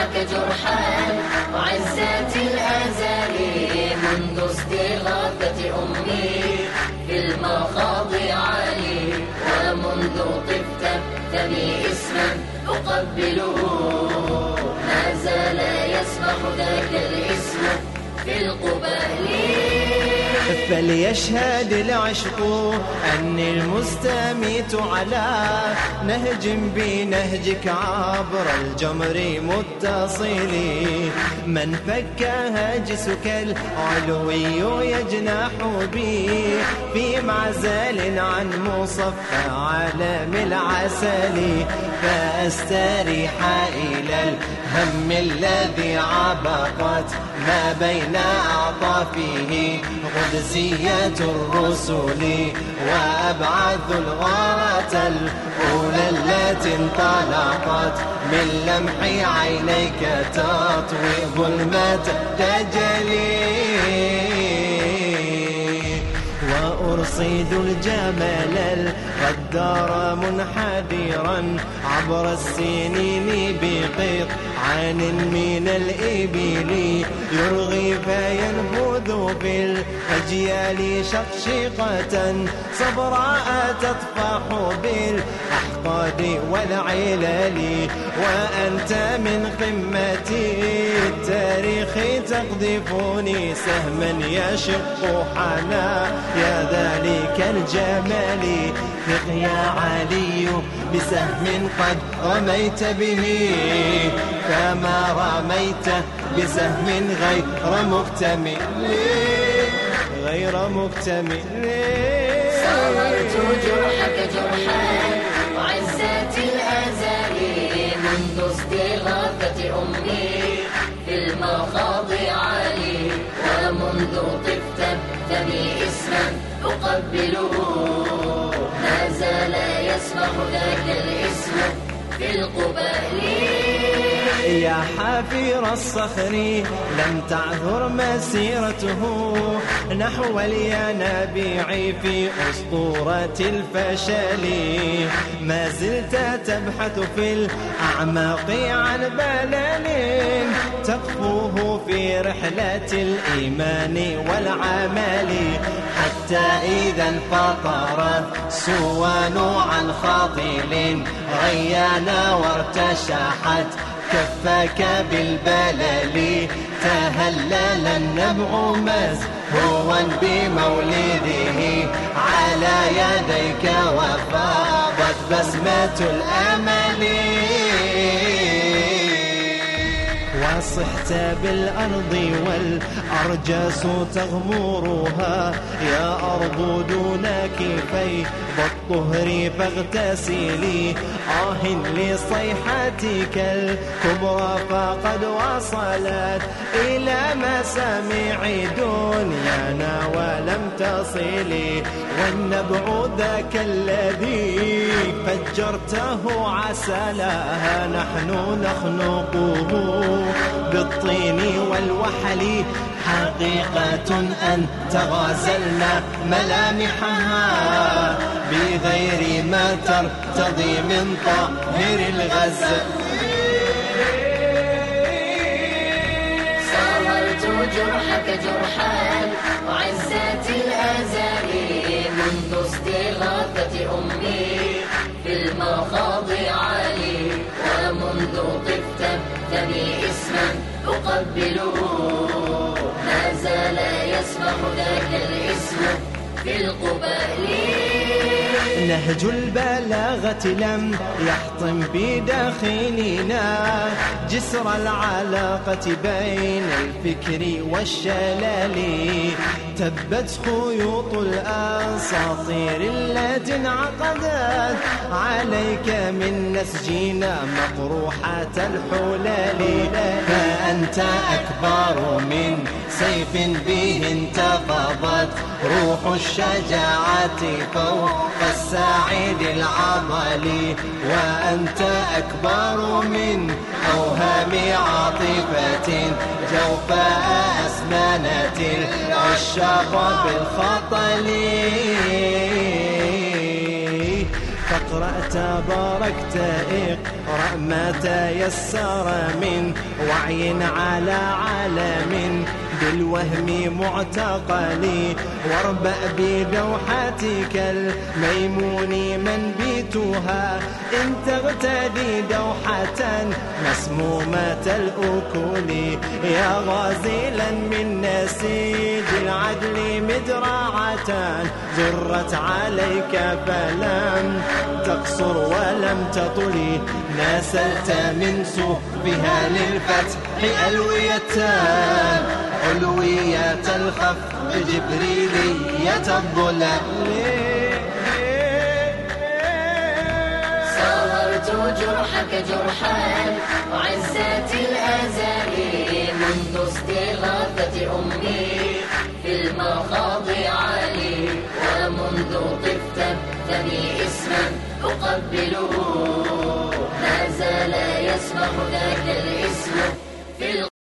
جرحك جرحا وعزة الأزل منذ استغاثة أمي في المخاضع لي، ومنذ طفت فمي اسما أقبله ما زال يسبح ذاك الاسم في القبال. فليشهد العشق أني المستميت على نهج بنهجك عبر الجمر متصل. من فك هاجسك العلوي يجنح بي في معزل عن مصفى عالم العسل، فأستريح إلى الهم الذي عبقت ما بين أعطافه قدسية الرسل، وأبعث الغارة الأولى التي انطلقت من لمح عينيك تطوي ظلمة تجلي. وأرصد الجمال الغدار منحدرا عبر السنين بقطعان من الإبل، يرغي فينفذ في الأجيال شقشقة صبراء تطفح بالأحقاد والعلل. وأنت من قمة التاريخ تقذفني سهما يشق حنا يا ذلك الجمال. ثق يا علي بسهم قد رميت به كما رميت بسهم غير مكتمل غير مكتمل. صورت جرحك جرحا وعزة الأزل منذ استغاثة أمي في المخاضع لي، ومنذ طفت فمي اسما أقبله ما زال يسبح ذاك الاسم في القبال. يا حافر الصخر لم تعذر مسيرته نحو الينابيع في أسطورة الفشل، ما زلت تبحث في الأعماق عن بلل تقفوه في رحلة الإيمان والعمل، حتى إذا انفطرت سوان عن خاطل غيانا وارتشحت كفاك بالبلل، تهلل النبع مزهوا بمولده على يديك وفاضت بسمة الأمل. وصحت بالأرض والأرجاس تغمرها يا أرض دونك فيض الطهر فاغتسلي. لصيحتك الكبرى فقد وصلت إلى مسامع دنيانا ولم تصلي، والنبع ذاك الذي فجرته عسلها نحن نخنقه بالطين والوحل. حقيقة أن تغازلنا ملامحها بغير ما ترتضي من طاهر الغزل. صورت جرحك جرحا وعزة الأزل منذ استغاثة أمي في المخاضع لي، ومنذ طفت فمي اسما أقبله ما زال يسبح ذاك الاسم في القبال. نهج البلاغة لم يحطم بداخلنا جسر العلاقة بين الفكر والشلال، تبت خيوط الأساطير التي انعقدت عليك من نسجنا مقروحة الحلال، فأنت أكبر من سيف به انتفضت روح الشجاعة فوق الساعد العضل، وأنت أكبر من أوهام عاطفة جوفاء أسمانة العشاق بالخطل. اقرأ تباركت اقرأ ما تيسر من وعي على عالم بالوهم معتقلي، واربأ بدوحتك الميمون منبتها إن تغتدي دوحة مسمومة الأكل، يا غازلا من نسيج العدل مدرعة زرت عليك فلم تقصر ولم تطلي، ناسلت من صفها للفتح ألويتان علوية الخفض جبريلية الظلال. صورت جرحك جرحان وعزات الآزال منذ استغاثة أمي في المخاض عالي، ومنذ طفت فمي اسما أقبله ما زال يسبح ذاك الاسم في